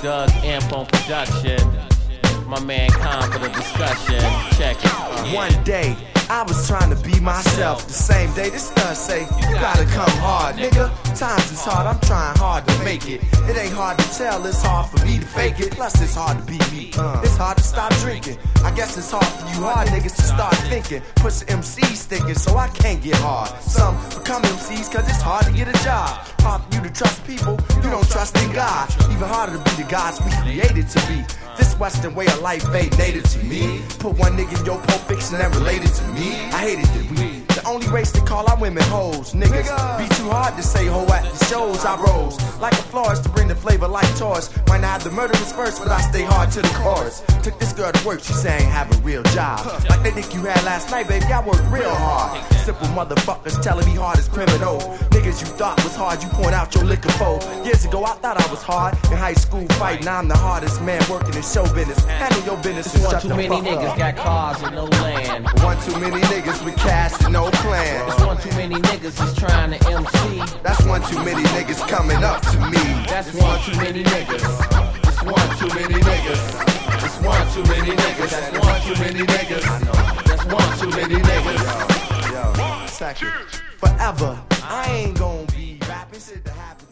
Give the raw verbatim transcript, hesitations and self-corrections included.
Doug Imp on production. My man Khan for the discussion. Check it. Uh. One day, I was trying to be myself. The same day this stud say, you gotta come hard, nigga. Times is hard, I'm trying hard to make it. It ain't hard to tell, it's hard for me to fake it. Plus it's hard to be me, it's hard to stop drinking. I guess it's hard for you hard niggas to start thinking. Push M Cs thinking, so I can't get hard. Some become M Cs cause it's hard to get a job. Hard for you to trust people, you don't trust in God. Even harder to be the gods we created to be. This Western way of life ain't native to me. Put one nigga in your Pulp Fiction and related to me. I hated that we the only race to call our women hoes. Niggas be too hard to say ho at the shows. I rose like a florist to bring the flavor like Taurus. Might not have the murderous verse, but I stay hard to the chorus. Took this girl to work, she say I ain't have a real job. Like they think you had last night, baby, I work real hard. Simple motherfuckers telling me hard as criminal. Niggas you thought was hard, you point out your liquor for. Years ago I thought I was hard in high school fight. Now I'm the hardest man working in show business. Handle your business and One shut too the many fuck niggas up. got cars and no land. One too many niggas with cash and no plan. It's one too many niggas that's trying to M C. That's one too many niggas coming up to me. That's one too many niggas. It's one too many niggas. It's one too many niggas. That's one too many niggas. I know. That's one too many niggas. Yo, yo, second. Forever, I ain't gonna be rapping shit to happen.